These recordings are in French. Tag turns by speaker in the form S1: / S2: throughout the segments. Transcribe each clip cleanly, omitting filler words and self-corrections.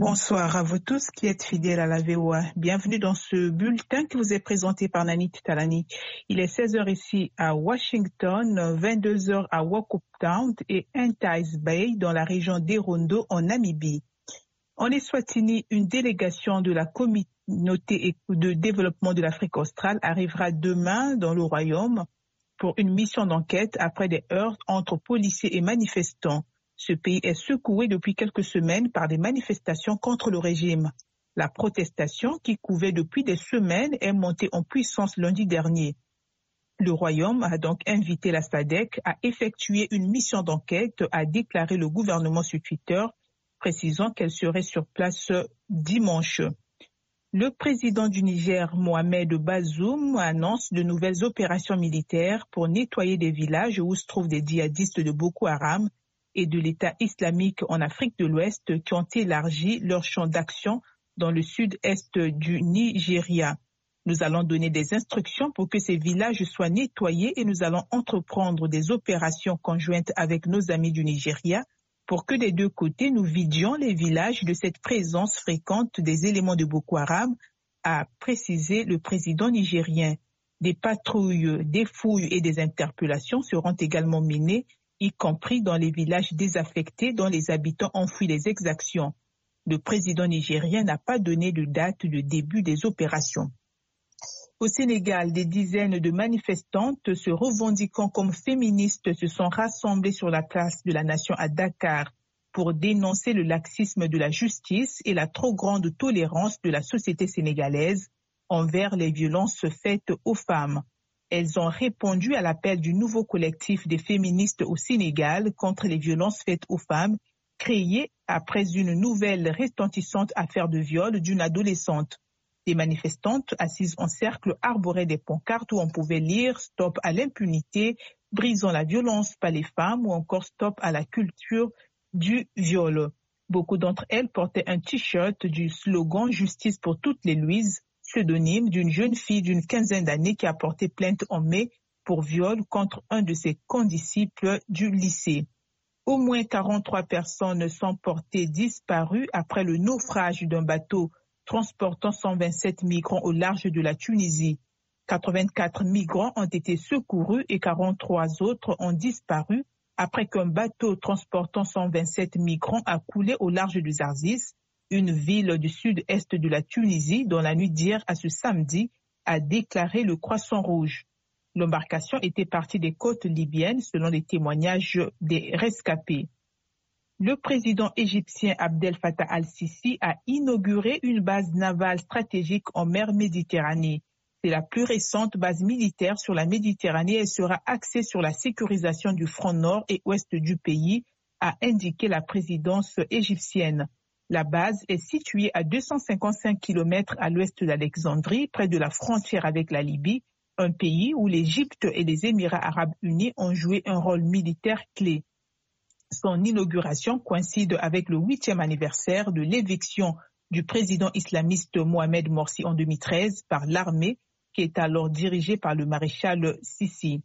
S1: Bonsoir à vous tous qui êtes fidèles à la VOA. Bienvenue dans ce bulletin qui vous est présenté par Nanit Talani. Il est 16h ici à Washington, 22h à Waukepe et Entise Bay dans la région d'Erondo en Namibie. En Eswatini, une délégation de la communauté de développement de l'Afrique australe arrivera demain dans le royaume pour une mission d'enquête après des heurts entre policiers et manifestants. Ce pays est secoué depuis quelques semaines par des manifestations contre le régime. La protestation, qui couvait depuis des semaines, est montée en puissance lundi dernier. Le Royaume a donc invité la SADC à effectuer une mission d'enquête, a déclaré le gouvernement sur Twitter, précisant qu'elle serait sur place dimanche. Le président du Niger, Mohamed Bazoum, annonce de nouvelles opérations militaires pour nettoyer des villages où se trouvent des djihadistes de Boko Haram et de l'État islamique en Afrique de l'Ouest qui ont élargi leur champ d'action dans le sud-est du Nigeria. Nous allons donner des instructions pour que ces villages soient nettoyés et nous allons entreprendre des opérations conjointes avec nos amis du Nigeria pour que des deux côtés nous vidions les villages de cette présence fréquente des éléments de Boko Haram, a précisé le président nigérien. Des patrouilles, des fouilles et des interpellations seront également menées, y compris dans les villages désaffectés dont les habitants ont fui les exactions. Le président nigérien n'a pas donné de date de début des opérations. Au Sénégal, des dizaines de manifestantes se revendiquant comme féministes se sont rassemblées sur la place de la Nation à Dakar pour dénoncer le laxisme de la justice et la trop grande tolérance de la société sénégalaise envers les violences faites aux femmes. Elles ont répondu à l'appel du nouveau collectif des féministes au Sénégal contre les violences faites aux femmes, créé après une nouvelle retentissante affaire de viol d'une adolescente. Des manifestantes assises en cercle arboraient des pancartes où on pouvait lire « Stop à l'impunité »,« Brisons la violence par les femmes » ou encore « Stop à la culture du viol ». Beaucoup d'entre elles portaient un t-shirt du slogan « Justice pour toutes les Louises », pseudonyme d'une jeune fille d'une quinzaine d'années qui a porté plainte en mai pour viol contre un de ses condisciples du lycée. Au moins 43 personnes sont portées disparues après le naufrage d'un bateau transportant 127 migrants au large de la Tunisie. 84 migrants ont été secourus et 43 autres ont disparu après qu'un bateau transportant 127 migrants a coulé au large de Zarzis, une ville du sud-est de la Tunisie, dont la nuit d'hier à ce samedi, a déclaré le Croissant Rouge. L'embarcation était partie des côtes libyennes, selon les témoignages des rescapés. Le président égyptien Abdel Fattah al-Sisi a inauguré une base navale stratégique en mer Méditerranée. C'est la plus récente base militaire sur la Méditerranée et sera axée sur la sécurisation du front nord et ouest du pays, a indiqué la présidence égyptienne. La base est située à 255 km à l'ouest d'Alexandrie, près de la frontière avec la Libye, un pays où l'Égypte et les Émirats arabes unis ont joué un rôle militaire clé. Son inauguration coïncide avec le 8e anniversaire de l'éviction du président islamiste Mohamed Morsi en 2013 par l'armée, qui est alors dirigée par le maréchal Sisi.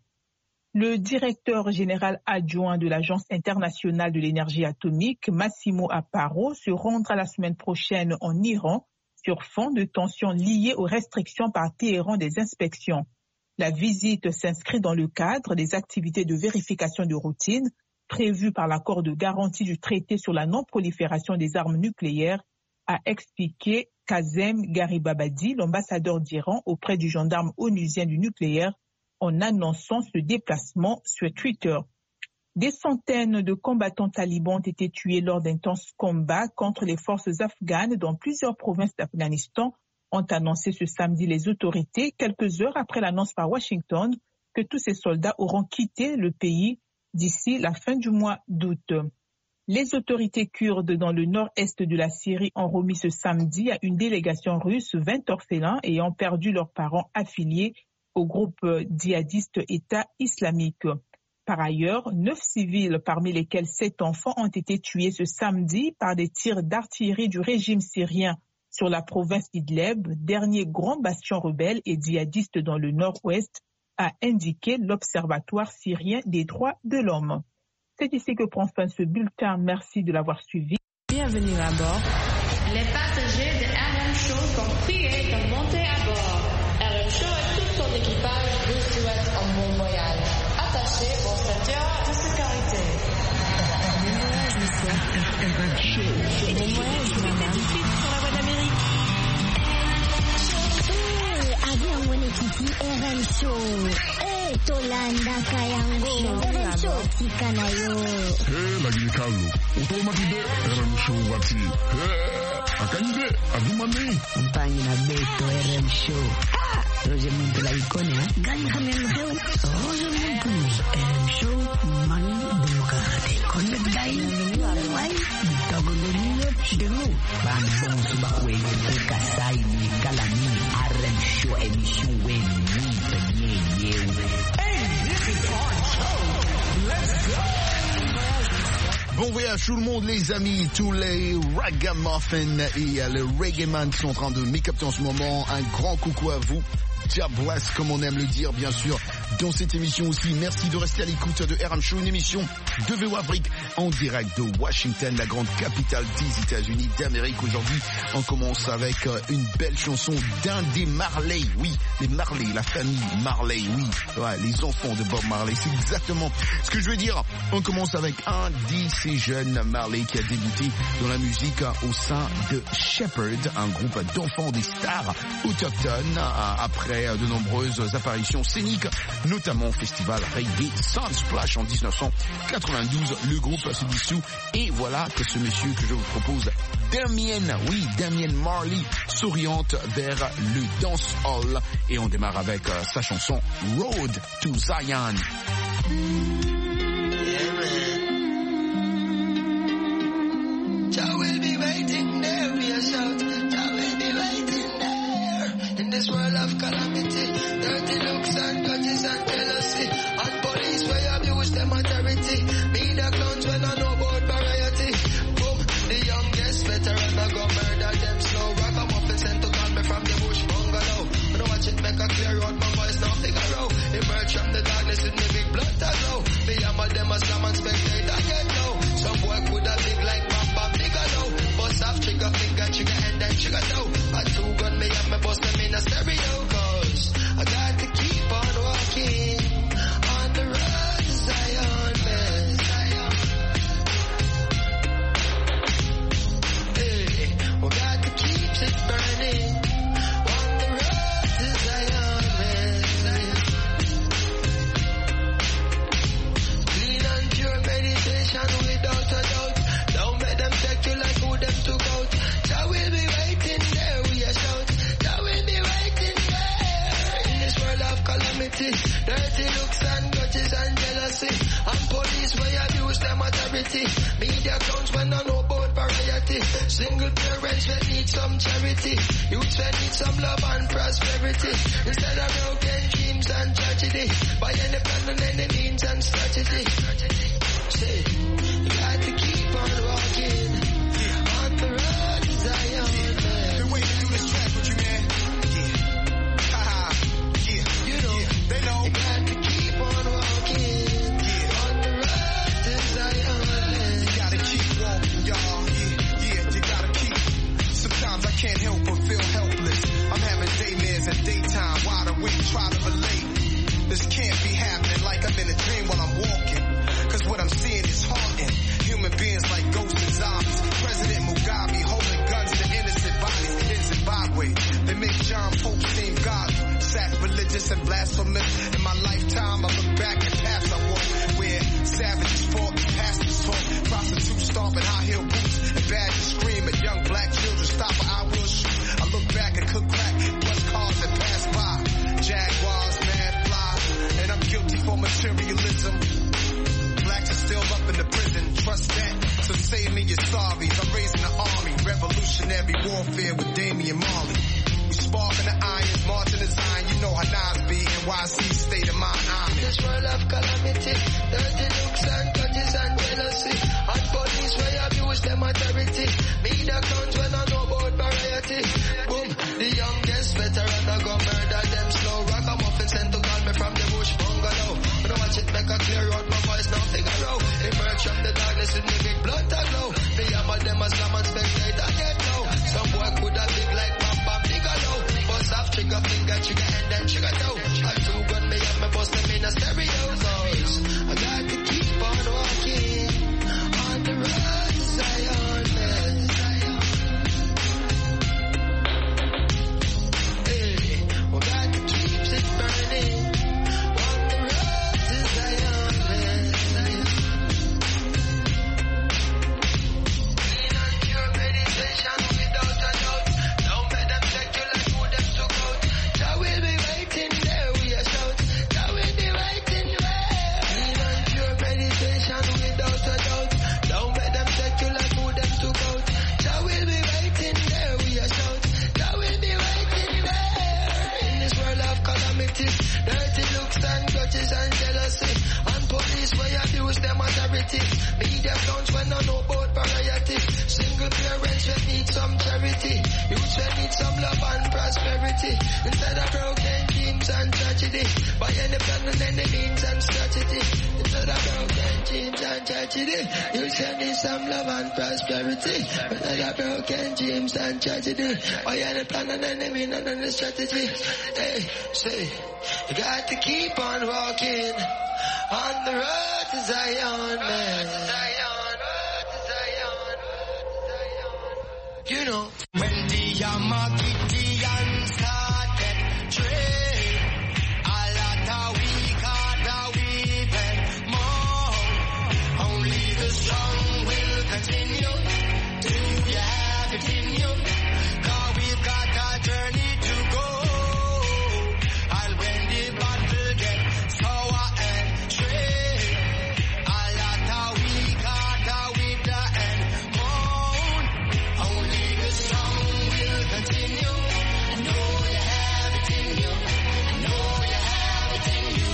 S1: Le directeur général adjoint de l'Agence internationale de l'énergie atomique, Massimo Aparo, se rendra la semaine prochaine en Iran sur fond de tensions liées aux restrictions par Téhéran des inspections. La visite s'inscrit dans le cadre des activités de vérification de routine prévues par l'accord de garantie du traité sur la non-prolifération des armes nucléaires, a expliqué Kazem Garibabadi, l'ambassadeur d'Iran auprès du gendarme onusien du nucléaire, en annonçant ce déplacement sur Twitter. Des centaines de combattants talibans ont été tués lors d'intenses combats contre les forces afghanes dans plusieurs provinces d'Afghanistan, ont annoncé ce samedi les autorités, quelques heures après l'annonce par Washington que tous ces soldats auront quitté le pays d'ici la fin du mois d'août. Les autorités kurdes dans le nord-est de la Syrie ont remis ce samedi à une délégation russe 20 orphelins ayant perdu leurs parents affiliés au groupe djihadiste État islamique. Par ailleurs, 9 civils, parmi lesquels 7 enfants, ont été tués ce samedi par des tirs d'artillerie du régime syrien sur la province d'Idleb, dernier grand bastion rebelle et djihadiste dans le nord-ouest, a indiqué l'Observatoire syrien des droits de l'homme. C'est ici que prend fin ce bulletin. Merci de l'avoir suivi.
S2: Bienvenue à bord. les passagers de RM Show sont priés de monter à bord. RM Show et tout son équipage vous souhaitent un bon voyage. Attachez vos ceintures de sécurité.
S3: RM Show.
S4: Bon voyage, madame. Tout de suite sur la voie d'Amérique.
S5: Avion Wenekiti RM Show. Tolanda Kayango. RM Show Tikanayo.
S3: Lagi Carlo. Automatique RM Show wati. Akanyide Agumane.
S6: Compagnie na Beto RM Show. Roger Muntu la icône, hein?
S5: Gagne comme un réel.
S6: Roger Muntu. RM Show. Manu Demokrate. Connect Dain. Wai. Togolonino. Demo. Bambon Subakwe. Kasai. Kalani. RM Show. Émission Wen.
S7: Bon voyage tout le monde les amis, tous les ragamuffins et les reggaeman qui sont en train de m'écapter en ce moment. Un grand coucou à vous. Dia bless, comme on aime le dire, bien sûr, dans cette émission aussi. Merci de rester à l'écoute de RM Show, une émission de VO Afrique en direct de Washington, la grande capitale des États-Unis d'Amérique. Aujourd'hui, on commence avec une belle chanson d'un des Marley. Oui, les Marley, la famille Marley, oui. Ouais, les enfants de Bob Marley, c'est exactement ce que je veux dire. On commence avec un de ces jeunes Marley qui a débuté dans la musique au sein de Shepherd, un groupe d'enfants des stars autochtones, après de nombreuses apparitions scéniques, notamment au festival Reggae Sunsplash en 1992. Le groupe se dissout et voilà que ce monsieur que je vous propose, Damien Marley, s'oriente vers le dancehall et on démarre avec sa chanson Road to Zion.
S8: This world of calamity, dirty looks and grudges and jealousy, and police where abuse them authority, media clowns when I know about variety. Boom, the youngest veteran I go murder them slow. Ragamuffin sent to call me from the bush bungalow. When I watch it make a clear out my voice now figure out. Emerge from the darkness with me big blood to glow. Me hammer them a slam and spectate and get low. Some boy could have big like Bam bigger low. Bust off trigger finger, trigger and then trigger toe. A two gun me and me bust them in a stereo. Cause I got to keep on walking on the road to Zion, man. Hey, we got to keep it burning on the road to Zion, man. Clean and pure meditation without a doubt. Don't let them take you like who them took out. Jah will be waiting there, we a shout. Jah will be waiting there in this world of calamity. Dirty looks and grudges and jealousy, and police where abuse them authority. Media clowns when I know about variety. Single parents that need some charity. Youths that need some love and prosperity. Instead of broken dreams and tragedy, by any plan and any means and strategy. Say, you got to keep on walking on the road to Zion.
S9: Been waiting to do this track with you, man. Yeah. Haha. Yeah. You know, they know.
S8: You got to keep on walking on the road to Zion.
S9: You gotta keep walking, y'all. Yeah, you gotta keep. Sometimes I can't help but feel helpless. I'm having daymares and daytime, wide awake, try to relate. This can't be happening like I'm in a dream while I'm walking. Cause what I'm seeing is haunting. Human beings like ghosts and zombies. President Mugabe holding guns to innocent bodies in Zimbabwe. They make John Pope seem godly, sacrilegious and blasphemous. In my lifetime, I look back at paths I walked where savages fought, pastors fought, prostitutes stomping high-heel boots, and badges scream at young black children. Stop or I will shoot. I look back and cook crack, plus cars that pass by. Jaguars, mad fly, and I'm guilty for materialism. Blacks are still up in the prison, trust that. So save me your sorries. I'm raising the army, revolutionary warfare with Damian Marley. We sparking the irons, marching the Zion. You know how Nas be, NYC state of mind. I'm
S8: in this world of calamity, dirty looks and grudges and jealousy, and police where abuse them authority. Media clowns when I know about variety. Boom, the youngest veteran I go murder them slow. Ragamuffin sent to call me from the bush bungalow. When I watch it make a clear out my voice now figure out. Emerge from the darkness with me big blood to glow. Me hammer them a slam and spectate and get low. majority. Media clowns when I know about variety. Single parents will need some charity. Youths will need some love and prosperity. Instead of broken dreams and tragedy. By any plan and any means and strategy. Instead of broken dreams and tragedy. Youths will need some love and prosperity. Instead of broken dreams and tragedy. By any plan and any means and any strategy. Hey, say, you got to keep on walking on the road to Zion, man. You know, when the Yamagidian started trade, a lot of weak heart weeping more. Only the strong will continue. Do you have it in you? 'Cause we've got a journey to go. And when the battle gets sour and straight, a lot of weak heart weep the end moan. Only the strong will continue. I know you have it in you. I know you have it in you.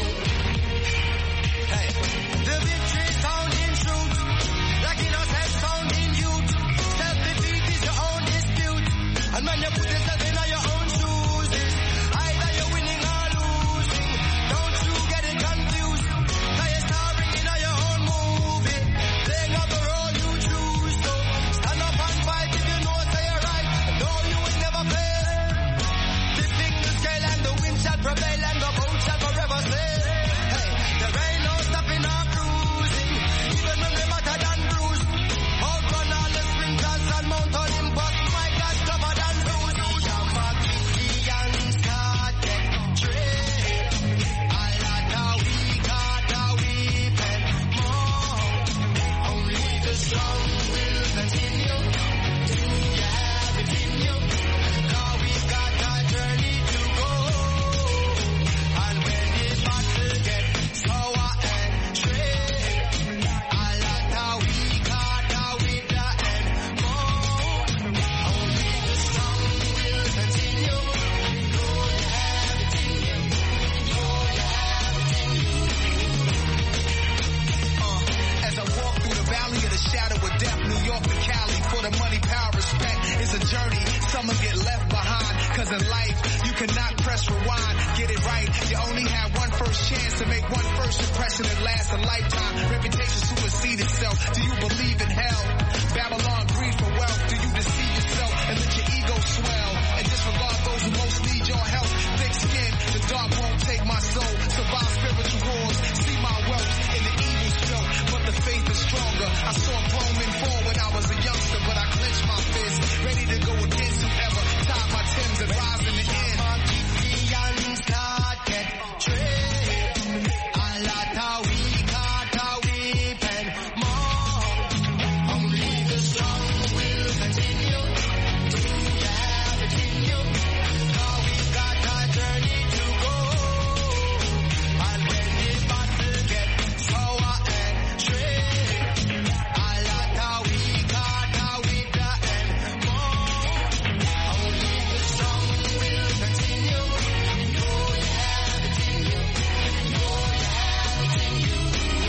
S8: Hey, the victory sound in truth, like innocent sound in youth. Self-defeat is your own dispute. And when you put yourself in your own shoes, it's either you're winning or losing. Don't you get it confused. 'Cause you're starring in your own movie, playing out the role you choose. So stand up and fight if you know say you're right. No, you will never fail. Tipping the scale and the wind shall prevail and the boat shall forever sail. Hey, there ain't no stopping or cruising, even when they matter than bruised. Outrun all the sprinters and Mount Olympus. My God, tougher than Zeus. Yamagidian started trade. A lot of weak heart weeping more. Only the strong will continue. Do you have it in you? 'Cause we've got a journey to go. And when the battle gets sour and straight, a lot of weak heart weep the end moan. Only the strong will continue. Know you have it in you. Know you have it in you.
S9: As I walk through the valley of the shadow of death, New York to Cali, for the money, power, respect is a journey. Someone get left behind, 'cause in life, you cannot press rewind. Get it right, you only have one first chance to make one first impression that lasts a lifetime. Reputation supersedes itself. Do you believe in hell? Babylon, greed for wealth. Do you deceive yourself and let your ego swell? And disregard those who most need your help. Thick skin, the dark won't take my soul. Survive spiritual wars, see my wealth in the evil spill. But the faith is stronger. I saw grown men fall when I was a youngster, but I clenched my fist, ready to go against whoever tied my Timbs and rise in the end.
S8: Yamagidian started trade. A lot of weak heart weeping more. Only the strong will continue. Do you have it in you? 'Cause we've got a journey to go. And when the battle gets sour and straight, a lot of weak heart weep the end moan. Only the strong will continue. Know you have it in you. Know you have it in you.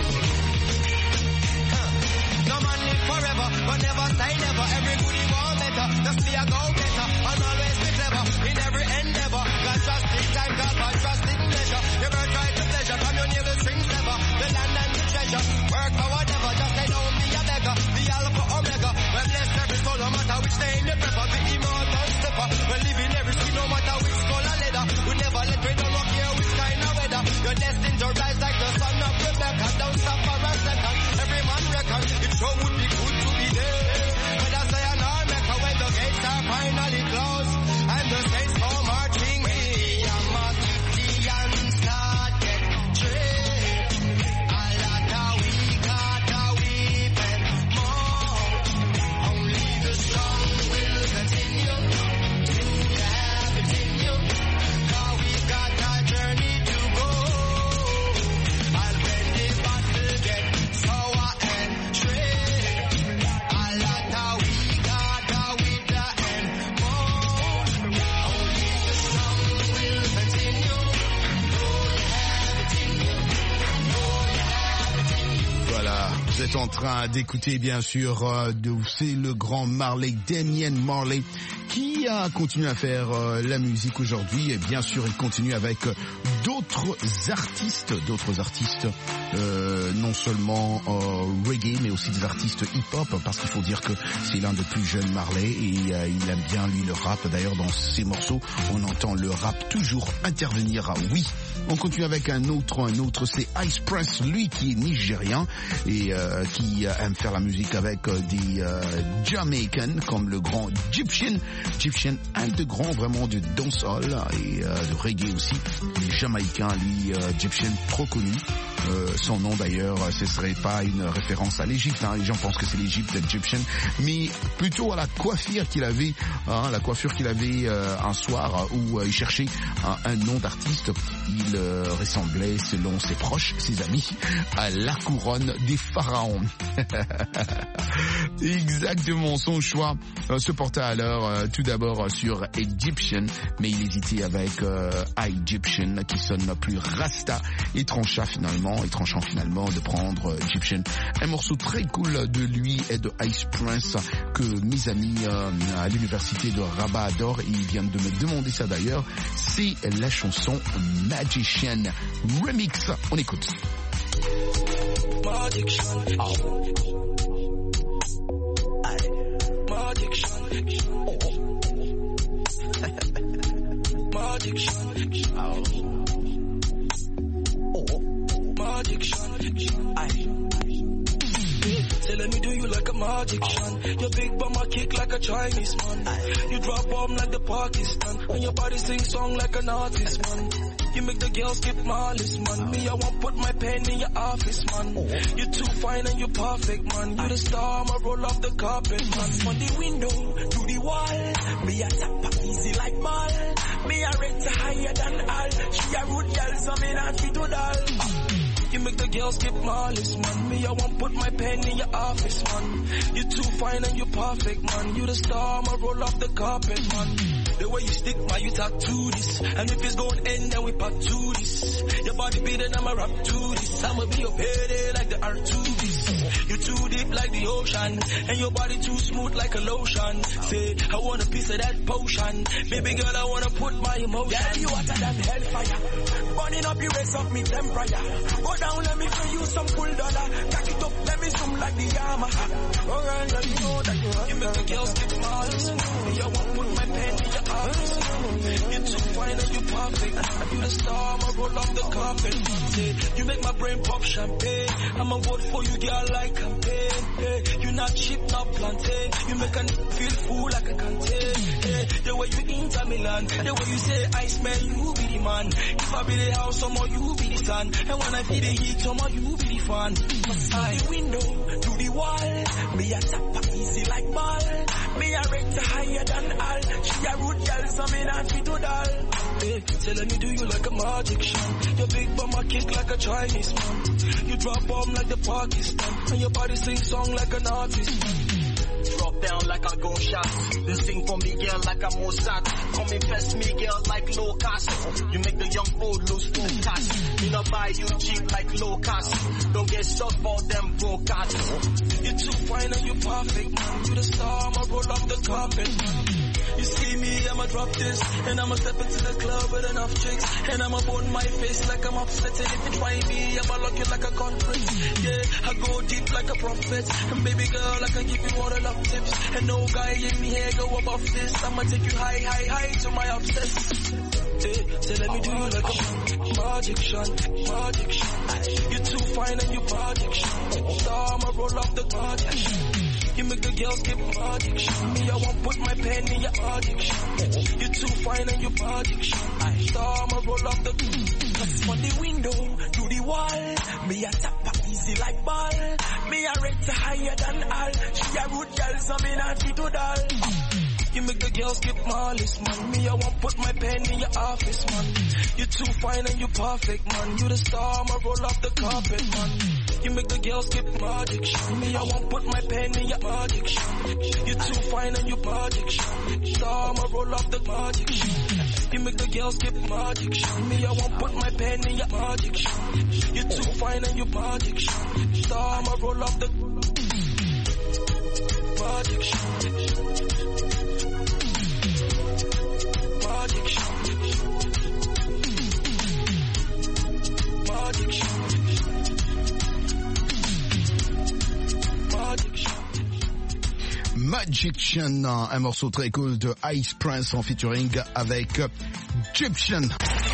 S8: No man live forever, but never say never. Every goodie want better, just be a go-getter. And always be clever in every endeavor. God trusting time, God for trusting pleasure. Never try to pleasure from your navel strings never. The land and the treasure, work for whatever. Just say don't be a beggar, the Alpha Omega. Well, bless every soul, no matter which name they prefer. The immortal stepper, well, live in every skin, no matter which skull or leather. We never let we don't care which kind of weather. You're destined to rise like the son of Rebecca. Don't stop for a second, every man reckon. It sure would be good to be there. But I say an Armeka when the gates are finally closed and the saints come marching in. Yamagidian started trade. A lot of weak heart weeping more. Only the strong will continue. Do you have it in you? 'Cause we've got a journey to go. And when the battle gets sour and straight,
S7: Vous êtes en train d'écouter bien sûr, c'est le grand Marley, Damian Marley, qui a continué à faire la musique aujourd'hui, et bien sûr il continue avec d'autres artistes, non seulement reggae, mais aussi des artistes hip-hop, parce qu'il faut dire que c'est l'un des plus jeunes Marley, et il aime bien lui le rap. D'ailleurs dans ses morceaux, on entend le rap toujours intervenir. Oui, on continue avec un autre, c'est Ice Prince, lui qui est nigérien et qui aime faire la musique avec des Jamaicans comme le grand Egyptian, un des grands vraiment du dancehall et de reggae aussi. Les Jamaïcains, lui, Egyptian, trop connu. Son nom d'ailleurs, ce serait pas une référence à l'Égypte, hein. Les gens pensent que c'est l'Égypte d'Egyptian, mais plutôt à la coiffure qu'il avait, un soir où il cherchait un nom d'artiste. Il ressemblait, selon ses proches, ses amis, à la couronne des pharaons. Exactement, son choix se porta alors tout d'abord sur Egyptian, mais il hésitait avec Egyptian qui sonne plus rasta, et tranchant finalement de prendre Egyptian. Un morceau très cool de lui et de Ice Prince que mes amis à l'université de Rabat adorent, et ils viennent de me demander ça d'ailleurs. C'est la chanson Magician Remix. On écoute.
S8: Magician. Say, let me do you like a magician. Your big bummer kick like a Chinese man. You drop bomb like the Pakistan, and your body sing song like an artist, man. You make the girls skip my list, man. Me, I won't put my pen in your office, man. You're too fine and you're perfect, man. You the star, I'ma roll off the carpet, man. From the window to the wall, me a tap easy like ball. Me a rate higher than all. She a rude girl, so me not fit to doll. You make the girls skip my list, man. Me, I won't put my pen in your office, man. You're too fine and you're perfect, man. You the star, I'ma roll off the carpet, man. The way you stick, man, you tattoo this. And if it's going end, then we part to this. Your body beating, I'ma rap to this. I'ma be your payday like the R2Bs. You too deep like the ocean, and your body too smooth like a lotion. Say, I want a piece of that potion. Baby girl, I wanna put my emotion. Yeah, you hotter than hellfire. Burning up, you raise up me temperature. Go down, let me feel you some cool dollar. Tack it up, let me zoom like the Yamaha. Alright, let me know that you make the girls get miles. Me, I won't put my pen in your arms. You're too fine and you're perfect. You the star, I'ma roll off the carpet. Say, you make my brain pop champagne. I'ma vote for you, girl, like campaign. Hey, you not cheap, not plantain. You make a feel full like a contain. Hey, the way you Inter Milan, the way you say Iceman, you be the man. If I be the house, someone you be the sun. And when I feel the heat, someone you be the fan. Outside the window to the wall, me a tap easy like ball. Me a rate higher than all. She a rude girl, so me not fit to doll. Hey, say let me do you like a magician. Your big bummer kick like a Chinese man. You drop bomb like the Pakistan, and your body sing song like an artist. Drop down like a gunshot. Then sing for me, girl, like a Mossad. Come impress me, girl, like low cost. You make the young old lose focus. You know buy you cheap like low cost. Don't get stuck for them broke ass. You're too fine and you're perfect, man. You the star, I'ma roll off the carpet. You see me, I'ma drop this, and I'ma step into the club with enough chicks, and I'ma burn my face like I'm upset. And if you try me, I'ma lock you like a conference. Yeah, I go deep like a prophet, and baby girl, I can give you all the love tips, and no guy in me here go above this. I'ma take you high, high, high to my obsess. Say let me do you like a magician. You're too fine and you're magician. Star, I'ma roll off the magician. You make the girls get addiction. Me, I won't put my pen in your addiction. You're too fine and you're addiction. Star, I'ma roll off the from the window to the wall. Me a tap easy like ball. Me a rate higher than all. She a rude girl, so me not fit to doll. You make the girls skip my list, man. Me, I won't put my pen in your office, man. You're too fine and you're perfect, man. You the star, I'ma roll off the carpet, man.
S10: You make the girls skip magic. Me, I won't put my pen in your magic. You too fine and you magic. So I'ma roll off the magic. You make the girls skip magic. Me, I won't put my pen in your magic. You too fine and you magic. So I'ma roll off the magic.
S7: Magician, un morceau très cool de Ice Prince en featuring avec Egyptian.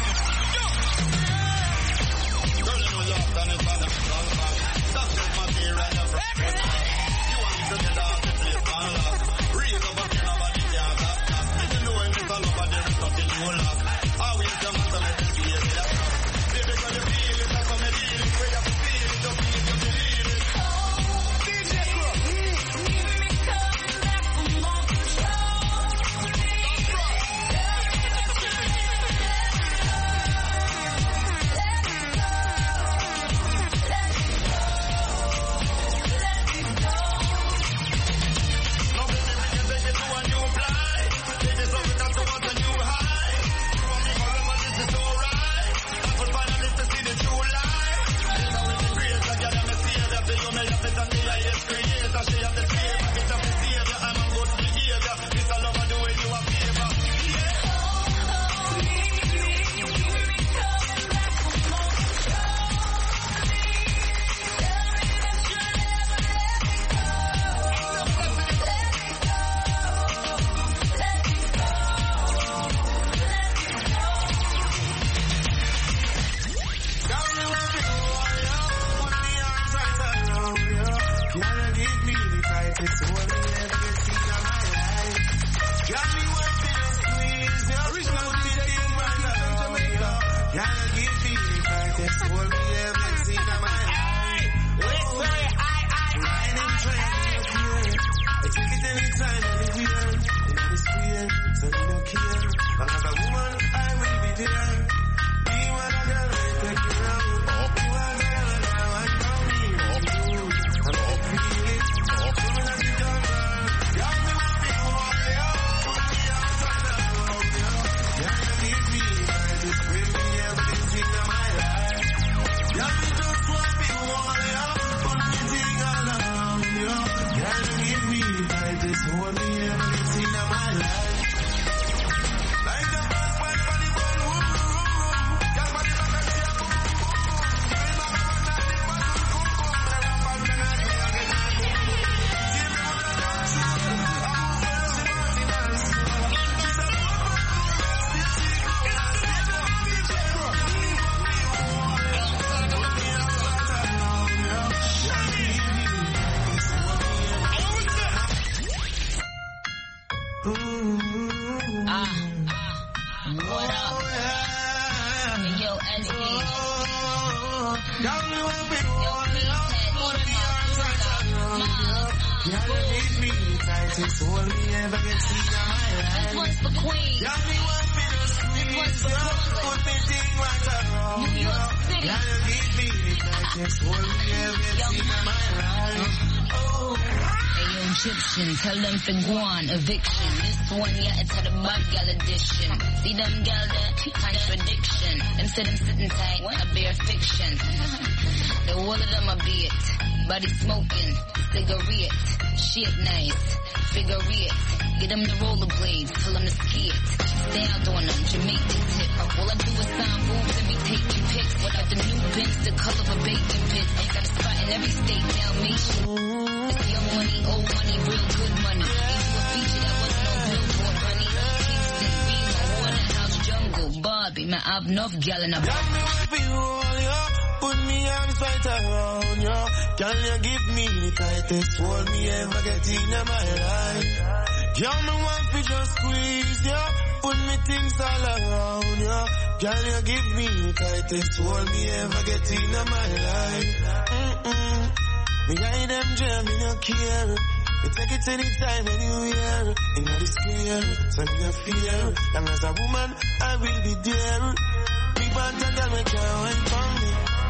S11: Tell them to go on eviction. This one, yeah, it's the bad gal edition. See them gal there? Contradiction. Them say them sitting tight, a bare fiction. The whole of them a beat. Body smoking, cigarette. Shit nice, figure it. Get them the rollerblades, tell them to ski it. Stay out on them, Jamaican tip. All I do is sign boobs and be taking pics. Without the new Benz, the color of a bacon pit. Ain't got a spot in every state, Dalmatian. It's young money, old money, real good money. Ain't you a feature that was no billboard, honey. Kingston, Beamer, Waterhouse, Jungle, Barbie. Man, I've enough gal in a bar.
S10: Put me arms right around you. Can you give me the tightest hold me ever get in my life? Girl, me want to just squeeze you. Put me things all around you. Can you give me the tightest hold me ever get in my life? Me hide them jam, me no care. You take it anytime, anywhere. In the square, so me no fear. And as a woman, I will be there. Me want a girl, me can't wait for me. Me want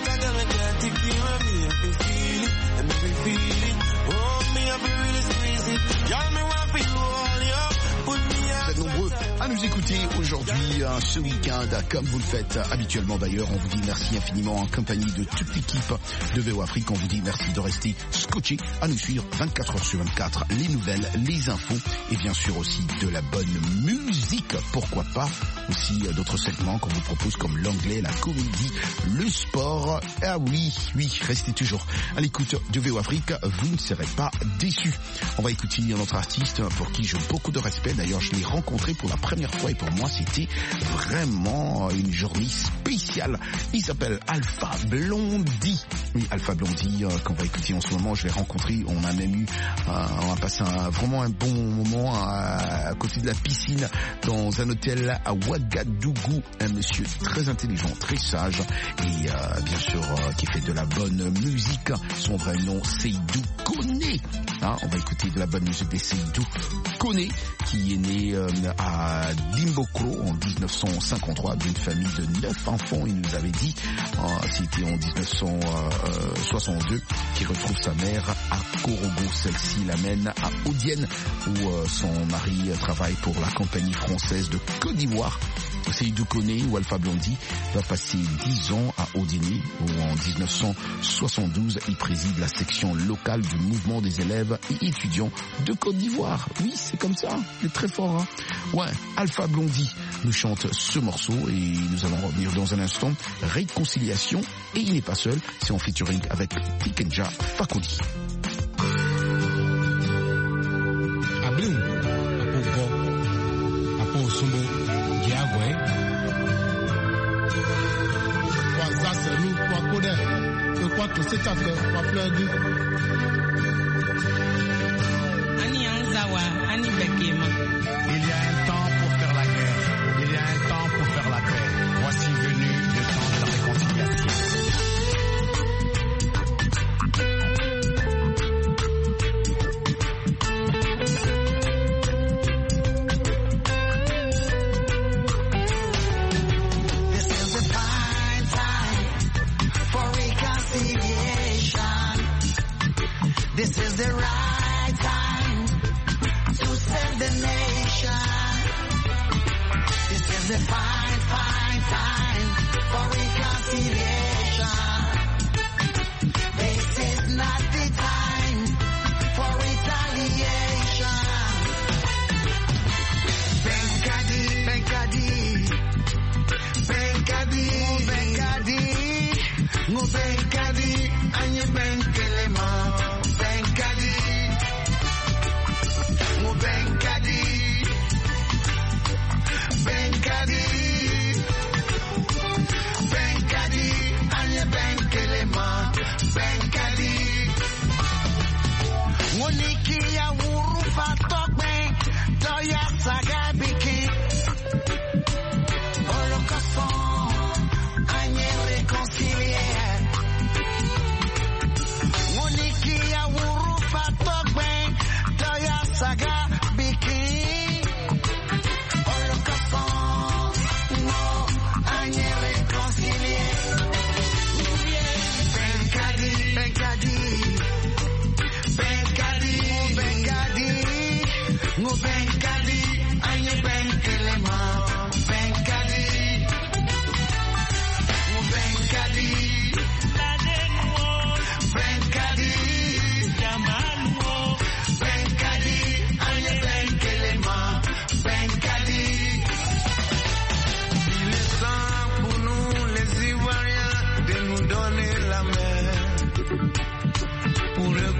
S10: I can't take care of me. I can feel it, and I can feel it. Oh, me, I can really squeeze it. Y'all me want for you all, yo. Put me
S7: Vous êtes nombreux à nous écouter aujourd'hui, ce week-end, comme vous le faites habituellement d'ailleurs. On vous dit merci infiniment en compagnie de toute l'équipe de VO Afrique. On vous dit merci de rester scotché à nous suivre 24 heures sur 24. Les nouvelles, les infos et bien sûr aussi de la bonne musique. Pourquoi pas aussi d'autres segments qu'on vous propose comme l'anglais, la comédie, le sport. Ah oui, restez toujours à l'écoute de VO Afrique. Vous ne serez pas déçus. On va écouter notre artiste pour qui j'ai beaucoup de respect. D'ailleurs, je l'ai rencontré pour la première fois et pour moi, c'était vraiment une journée spéciale. Il s'appelle Alpha Blondy. Oui, Alpha Blondy, qu'on va écouter en ce moment, je l'ai rencontré. On a même eu, on a passé vraiment un bon moment à côté de la piscine dans un hôtel à Ouagadougou. Un monsieur très intelligent, très sage et bien sûr qui fait de la bonne musique. Son vrai nom, Seydou Koné. On va écouter de la bonne musique de Seydou Koné, qui est né à Dimbokro en 1953 d'une famille de 9 enfants. Il nous avait dit, c'était en 1962 qu'il retrouve sa mère à Korogo. Celle-ci l'amène à Odienne où son mari travaille pour la compagnie française de Côte d'Ivoire. Seydou Koné ou Alpha Blondy va passer 10 ans à Odiné où en 1972 il préside la section locale du mouvement des élèves et étudiants de Côte d'Ivoire. Oui, c'est comme ça, il est très fort. Ouais, Alpha Blondy nous chante ce morceau et nous allons revenir dans un instant. Réconciliation, et il n'est pas seul, c'est en featuring avec Tikenja Fakoli.
S12: Ablim, Apo Sumbo, Diagwe, Kwaza Selou, Kwakode, Kwatu Setake, Kwaplegu.
S4: Ani Anzawa, Ani Bekema.
S13: Il y a un temps pour faire la guerre, il y a un temps pour faire la paix. Voici venu le temps de la réconciliation.
S8: This is the right time to save the nation. This is the fine time for reconciliation.